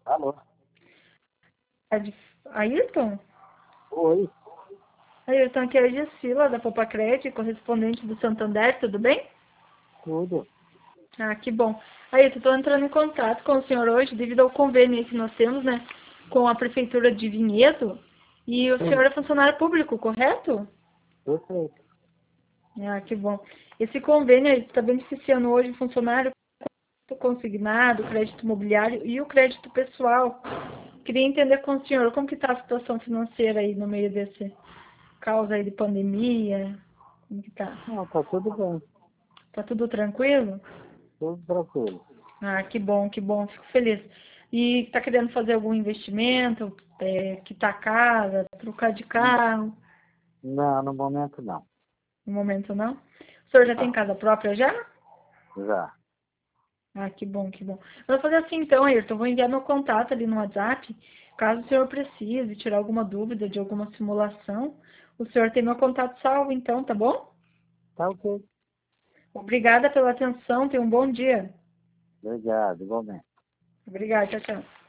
Alô? Ayrton? Oi, Ayrton, aqui é a Gessila, da Popacred, correspondente do Santander, tudo bem? tudo. Ah, que bom. Ayrton, estou entrando em contato com o senhor hoje devido ao convênio que nós temos, né, com a Prefeitura de Vinhedo, e o senhor é funcionário público, correto? Perfeito. Ah, que bom. Esse convênio está beneficiando hoje o funcionário consignado, crédito imobiliário e o crédito pessoal. Queria entender com o senhor como que está a situação financeira aí no meio desse caos aí de pandemia. Como que tá? Não, tá tudo bem. Tá tudo tranquilo? Tudo tranquilo. Ah, que bom, fico feliz. E está querendo fazer algum investimento, quitar a casa, trocar de carro? Não, no momento não. No momento não? O senhor já tem Não, casa própria já? já. Ah, que bom, que bom. Eu vou fazer assim então, Ayrton, vou enviar meu contato ali no WhatsApp. Caso o senhor precise tirar alguma dúvida de alguma simulação, o senhor tem meu contato salvo então, tá bom? Tá ok. Obrigada pela atenção, tenha um bom dia. Obrigado, igualmente. Obrigada, tchau, tchau.